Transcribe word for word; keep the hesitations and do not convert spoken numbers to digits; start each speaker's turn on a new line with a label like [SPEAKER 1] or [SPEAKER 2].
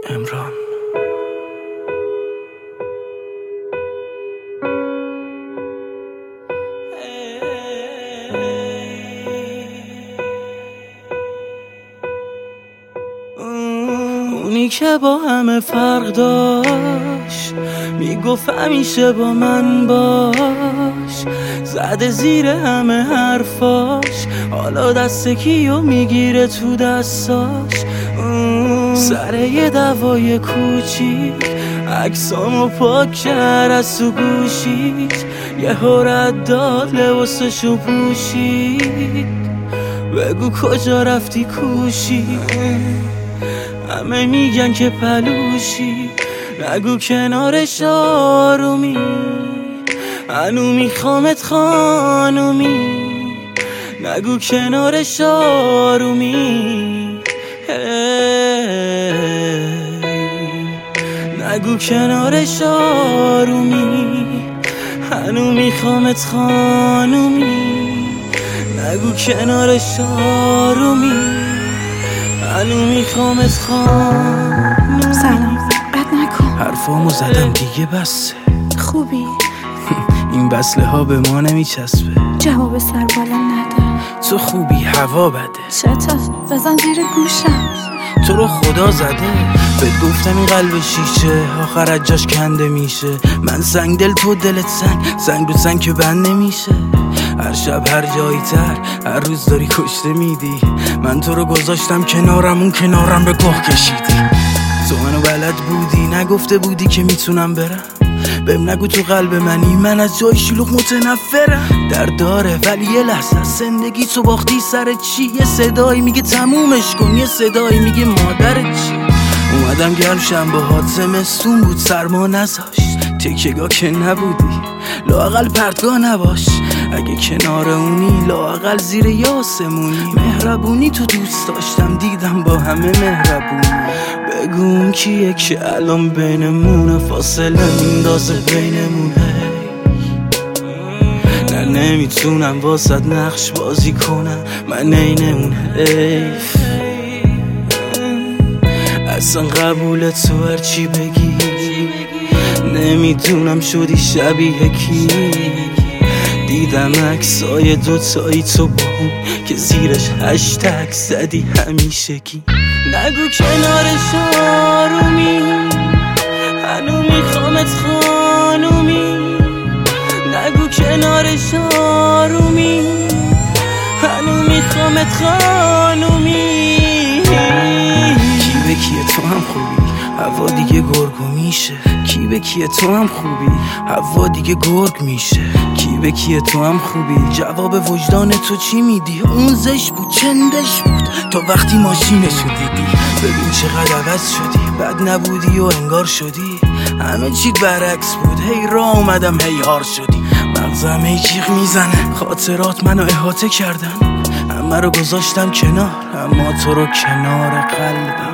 [SPEAKER 1] امران. اونی که با همه فرق داشت میگفت همیشه با من باش، زده زیر همه حرفاش، حالا دست کیو میگیره تو دستاش. سر یه دوای کوچیک عکسامو پاک کرد از تو گوشیش، یه رد داد لباسشو پوشید. بگو کجا رفتی کوشی، همه میگن که پلوشی. نگو کنارش آرومی، هنو میخوامت خانومی. نگو کنارش آرومی، نگو کنارش آرومی، هنو میخوامت خانومی. نگو کنارش آرومی، هنو میخوامت خانومی.
[SPEAKER 2] سلام، قد نکن.
[SPEAKER 1] حرفامو زدم دیگه بسه.
[SPEAKER 2] خوبی؟
[SPEAKER 1] این بسله ها به ما نمیچسبه.
[SPEAKER 2] جواب سر بالا نده.
[SPEAKER 1] تو خوبی، هوا بده.
[SPEAKER 2] چطور؟ بزن زیر گوشم.
[SPEAKER 1] تو رو خدا زده. بهت گفتم این قلب شیشه آخر از جاش کنده میشه. من سنگ دل، تو دلت سنگ، سنگ رو سنگ که بند نمیشه. هر شب هر جایی تر، هر روز داری کشته میدی. من تو رو گذاشتم کنارم، اون کنارم به گوه کشیدی. تو منو بلد بودی، نگفته بودی که میتونم برم. بهم نگو تو قلب منی، من از جای شلوغ متنفرم. در داره ولی یه لحظه زندگی تو باختی سر چی؟ یه صدایی میگه تمومش کن، یه صدایی میگه مادرت چی. اومدم گرم شم باهات، زمستون بود سرما نذاشت. تکیه‌گاه که نبودی، لااقل پرتگاه نباش. اگه کنار اونی لااقل زیر یاسمونی. مهربونی تو دوست داشتم، دیدم با همه مهربونی. بگو اون کیه که الان بینمونه، فاصله میندازه بینمونه. نه نمیتونم واسد نقش بازی کنم، من عین اون حیف. اصلا قبول تو هرچی بگی، نمیدونم شدی شبیه کی. دیدم عکسای دوتایی تو با اون که زیرش هشتگ زدی همیشگی. نگو کنارش آرومی، هنو میخوامت خانومی. نگو کنارش آرومی، هنو میخوامت خانومی. کی به کیه تو هم خوبی، هوا دیگه گرگو میشه. کی به کیه تو هم خوبی، هوا دیگه گرگ میشه. کی به کیه تو هم خوبی، جواب وجدان تو چی میدی؟ اون زش بود، چندش بود تا وقتی ماشینشو دیدی. ببین چقدر عوض شدی، بد نبودی و انگار شدی. همه چیت برعکس بود، هی راه اومدم هی هار شدی. مغزم هی جیغ میزنه، خاطرات منو احاطه کردن. همه رو گذاشتم کنار، اما تو رو کنار قلبم.